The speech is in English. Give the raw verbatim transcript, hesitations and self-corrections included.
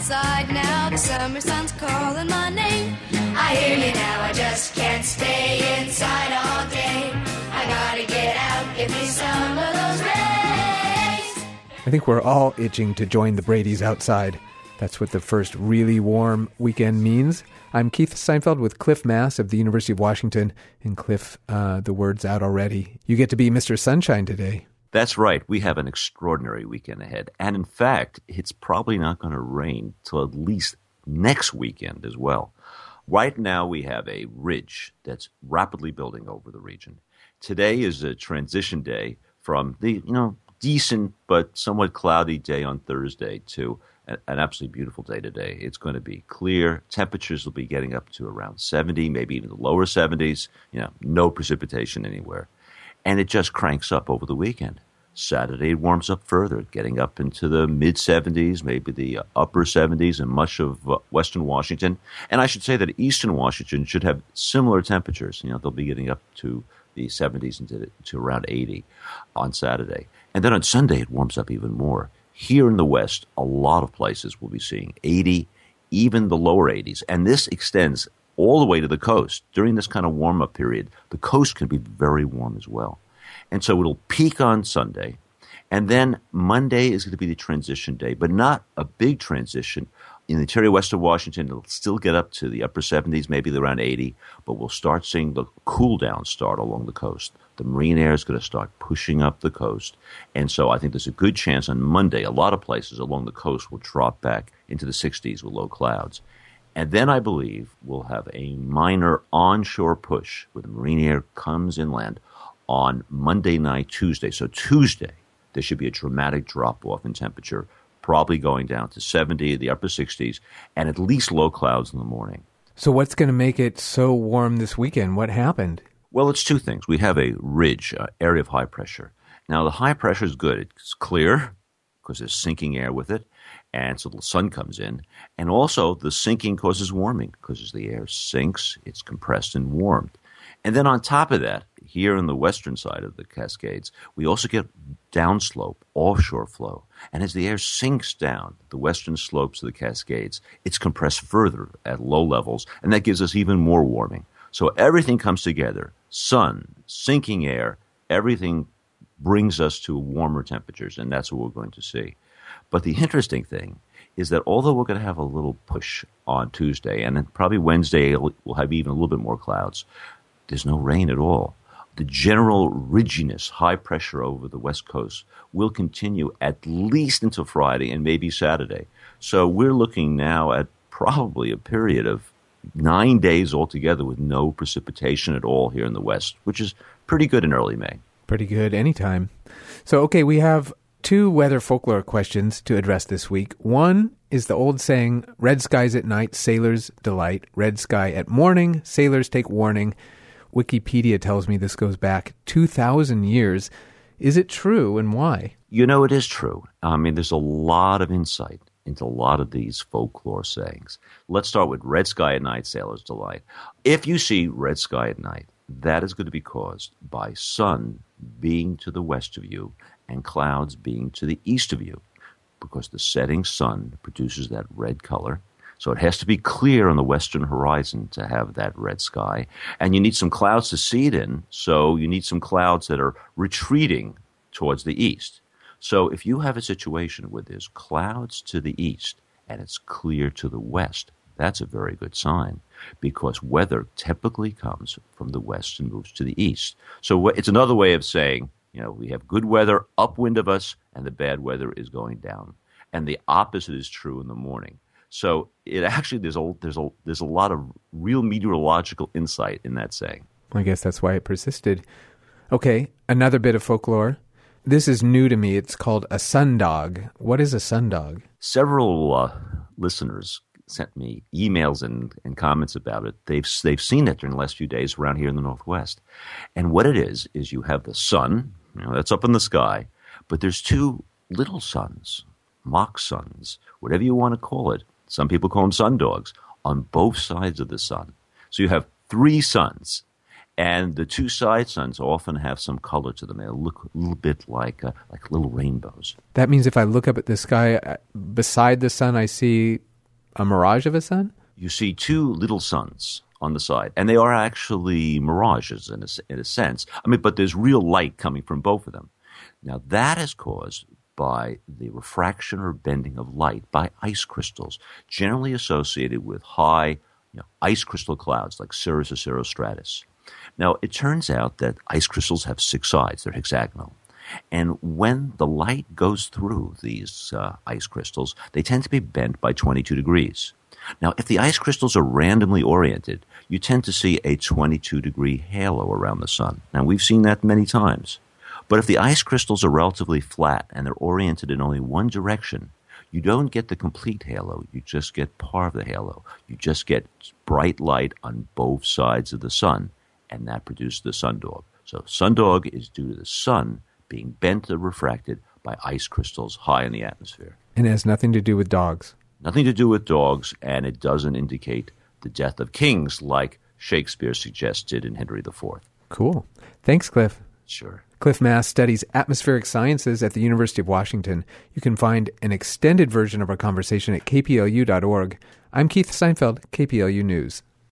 outside now. The summer sun's calling my name. I hear you now, I just can't stay inside all day. I gotta get out, give me some of those rays. I think we're all itching to join the Brady's outside. That's what the first really warm weekend means. I'm Keith Seinfeld with Cliff Mass of the University of Washington. And Cliff, uh, the word's out already. You get to be Mister Sunshine today. That's right. We have an extraordinary weekend ahead. And in fact, it's probably not going to rain till at least next weekend as well. Right now, we have a ridge that's rapidly building over the region. Today is a transition day from the, you know, decent but somewhat cloudy day on Thursday to an absolutely beautiful day today. It's going to be clear. Temperatures will be getting up to around seventy, maybe even the lower seventies. You know, no precipitation anywhere. And it just cranks up over the weekend. Saturday it warms up further, getting up into the mid-seventies, maybe the upper seventies in much of uh, western Washington. And I should say that eastern Washington should have similar temperatures. You know, they'll be getting up to the seventies and to, to around eighty on Saturday. And then on Sunday it warms up even more. Here in the West, a lot of places will be seeing eighty, even the lower eighties. And this extends all the way to the coast. During this kind of warm-up period, the coast can be very warm as well. And so it'll peak on Sunday. And then Monday is going to be the transition day, but not a big transition. In the interior west of Washington, it'll still get up to the upper seventies, maybe around eighty, but we'll start seeing the cool down start along the coast. The marine air is going to start pushing up the coast. And so I think there's a good chance on Monday, a lot of places along the coast will drop back into the sixties with low clouds. And then I believe we'll have a minor onshore push where the marine air comes inland on Monday night, Tuesday. So Tuesday, there should be a dramatic drop-off in temperature, probably going down to seventy, the upper sixties, and at least low clouds in the morning. So what's going to make it so warm this weekend? What happened? Well, it's two things. We have a ridge, uh, area of high pressure. Now, the high pressure is good. It's clear because there's sinking air with it, and so the sun comes in. And also, the sinking causes warming because as the air sinks, it's compressed and warmed. And then on top of that, here on the western side of the Cascades, we also get downslope, offshore flow. And as the air sinks down the western slopes of the Cascades, it's compressed further at low levels, and that gives us even more warming. So everything comes together. Sun, sinking air, everything brings us to warmer temperatures, and that's what we're going to see. But the interesting thing is that although we're going to have a little push on Tuesday, and then probably Wednesday we'll have even a little bit more clouds, there's no rain at all. The general ridginess, high pressure over the West Coast will continue at least until Friday and maybe Saturday. So we're looking now at probably a period of nine days altogether with no precipitation at all here in the West, which is pretty good in early May. Pretty good anytime. So, okay, we have two weather folklore questions to address this week. One is the old saying, red skies at night, sailors delight. Red sky at morning, sailors take warning. Wikipedia tells me this goes back two thousand years. Is it true, and why? You know, it is true. I mean, there's a lot of insight into a lot of these folklore sayings. Let's start with red sky at night, sailors delight. If you see red sky at night, that is going to be caused by sun being to the west of you and clouds being to the east of you, because the setting sun produces that red color. So it has to be clear on the western horizon to have that red sky. And you need some clouds to see it in, so you need some clouds that are retreating towards the east. So if you have a situation where there's clouds to the east and it's clear to the west, that's a very good sign, because weather typically comes from the west and moves to the east. So it's another way of saying, you know, we have good weather upwind of us and the bad weather is going down. And the opposite is true in the morning. So it actually there's a there's a there's a lot of real meteorological insight in that saying. I guess that's why it persisted. Okay, another bit of folklore. This is new to me. It's called a sundog. What is a sundog? Several uh, listeners sent me emails and, and comments about it. They've they've seen it during the last few days around here in the Northwest. And what it is is you have the sun, you know, that's up in the sky, but there's two little suns, mock suns, whatever you want to call it. Some people call them sundogs, on both sides of the sun. So you have three suns, and the two side suns often have some color to them. They look a little bit like uh, like little rainbows. That means if I look up at the sky, uh, beside the sun, I see a mirage of a sun? You see two little suns on the side, and they are actually mirages in a, in a sense. I mean, but there's real light coming from both of them. Now, that is caused by the refraction or bending of light by ice crystals, generally associated with high you know, ice crystal clouds like Cirrus or Cirrostratus. Now, it turns out that ice crystals have six sides. They're hexagonal. And when the light goes through these uh, ice crystals, they tend to be bent by twenty-two degrees. Now, if the ice crystals are randomly oriented, you tend to see a twenty-two degree halo around the sun. Now, we've seen that many times. But if the ice crystals are relatively flat and they're oriented in only one direction, you don't get the complete halo. You just get part of the halo. You just get bright light on both sides of the sun, and that produces the sundog. So sundog is due to the sun being bent or refracted by ice crystals high in the atmosphere. And it has nothing to do with dogs. Nothing to do with dogs, and it doesn't indicate the death of kings like Shakespeare suggested in Henry the Fourth. Cool. Thanks, Cliff. Sure. Cliff Mass studies atmospheric sciences at the University of Washington. You can find an extended version of our conversation at k p l u dot org. I'm Keith Seinfeld, K P L U News.